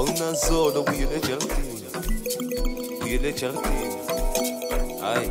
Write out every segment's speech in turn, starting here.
awunazolo buyele ejaridini, buyele ejaridini. Hayi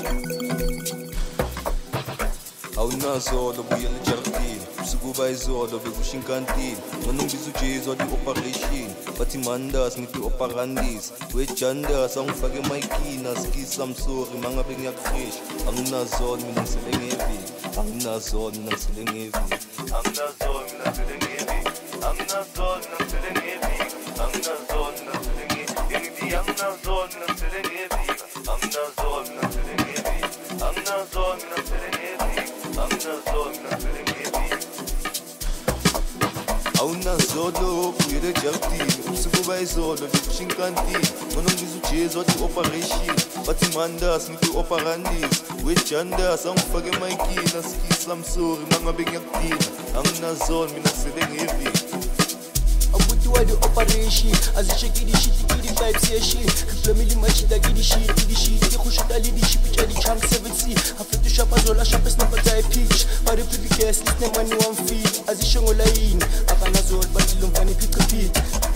awunazolo buyele ejaridini, usukuba izolo bekusho inkantini. Noma ngibiza uJesu wathi operation, bathi mandas ngithi operandis. Wejandas angifake emayikhini askisa msori mangabe ngiyakufresh. Anginazolo mina ngisele ngeviki, anginazolo mina ngisele ngeviki, anginazolo mina ngisele ngeviki, anginazolo mina ngisele ngeviki, anginazolo mina ngisele ngeviki, anginazolo mina ngisele ngeviki, anginazolo mina ngisele ngeviki, anginazolo mina ngisele ngeviki, anginazolo mina ngisele ngeviki. Awunazolo buyele ejaridini, usukuba izolo bekusho inkantini. Noma ngibiza uJesu wathi operation, bathi mandas ngithi operandis. Wejandas angifake emayikhini askisa msori mangabe ngiyakudina. Anginazolo mina ngisele ngeviki. Abuti wadi operation, azisheki di shit, di vibes ya shit. Family machita di shit, di khushuta li di shit, di chunk 7C. After shop azola shop is never die pitch. Bari pretty guest, this never money one feet. Azishongo line, akanazol bari lumfani pick a beat.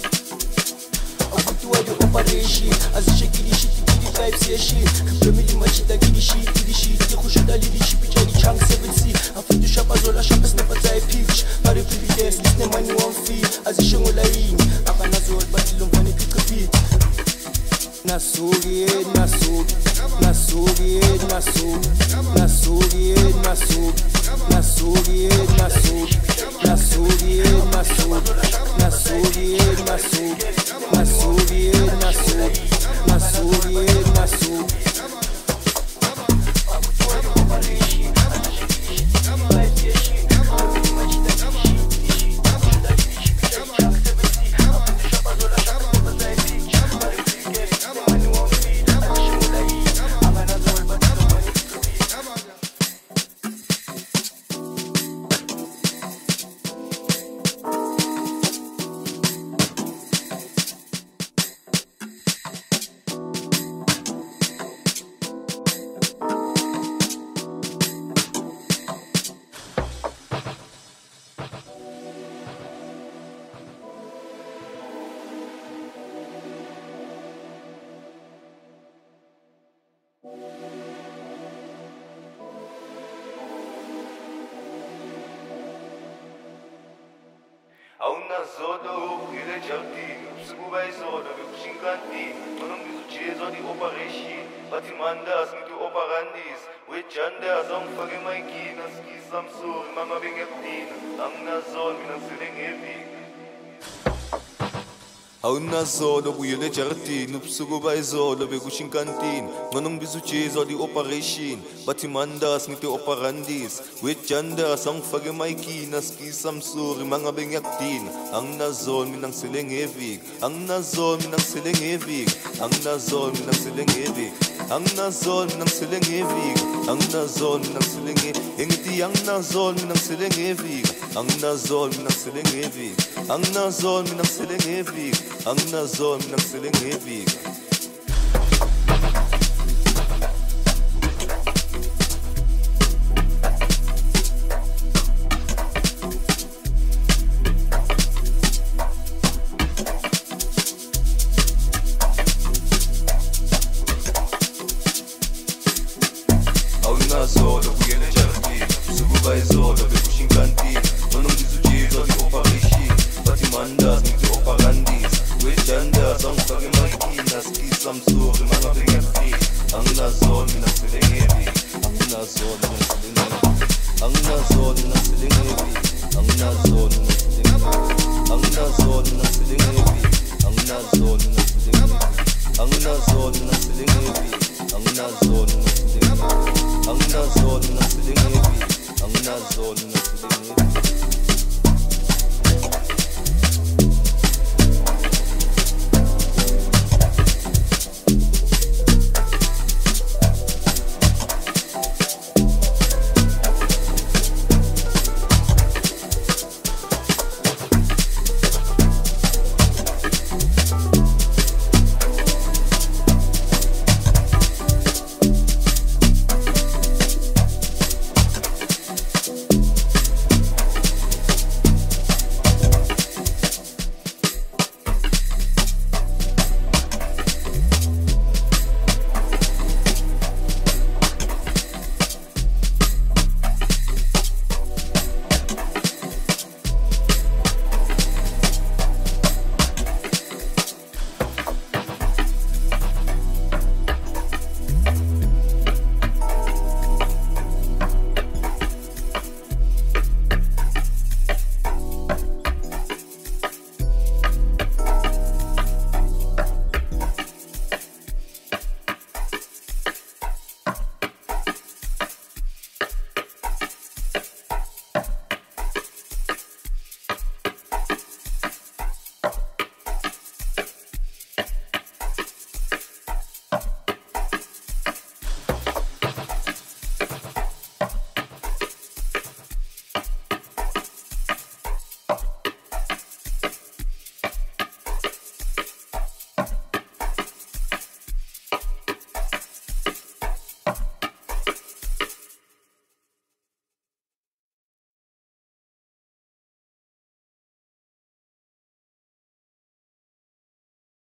Abuti wadi operation, azisheki di shit, di vibes ya shit. Family machita di shit, di khushuta li di shit, di chunk 7C. After shop azola shop is never die pitch. Bari pretty guest, this never money one feet. Azishongo line, akanazol bari lumfani pick a beat. Nasugi, nasugi, nasugi, nasugi, nasugi, nasugi, nasugi, nasugi, nasugi, nasugi, nasugi, nasugi, nasugi, nasugi, nasugi. Awunazolo buyele ejaridini, usukuba izolo bekusho inkantini. Noma ngibiza uJesu wathi operation, bathi mandas ngithi operandis. Wejandas angifake emayikhini askisa msori mangabe ngiyakudina. Anginazolo mina ngisele ngeviki. Awunazolo buyele ejaridini, ubusukuba izolo bekusho inkantini. Noma ngibiza uJesu wathi operation, bathi mandas ngithi operandis. Wejandas angifake emayikhini askisa msori mangabe ngiyakudina. Anginazolo mina ngisele ngeviki, anginazolo mina ngisele ngeviki, anginazolo mina ngisele ngeviki, anginazolo mina ngisele ngeviki, anginazolo mina ngisele ngeviki. Ngithi anginazolo mina ngisele ngeviki, anginazolo mina ngisele ngeviki, anginazolo mina ngisele ngeviki, anginazolo mina ngisele ngeviki. Awunazolo buyele ejaridini, usukuba izolo bekusho inkantini. Noma ngibiza uJesu wathi operation, bathi mandas ngithi operandis. Wejandas angifake emayikhini askisa msori mangabe ngiyakudina. Anginazolo mina ngisele ngeviki, anginazolo mina ngisele ngeviki, anginazolo mina ngisele ngeviki, anginazolo mina ngisele ngeviki, anginazolo mina ngisele ngeviki, anginazolo mina ngisele ngeviki, anginazolo mina ngisele ngeviki, anginazolo mina ngisele ngeviki, anginazolo mina ngisele ngeviki, anginazolo mina ngisele ngeviki.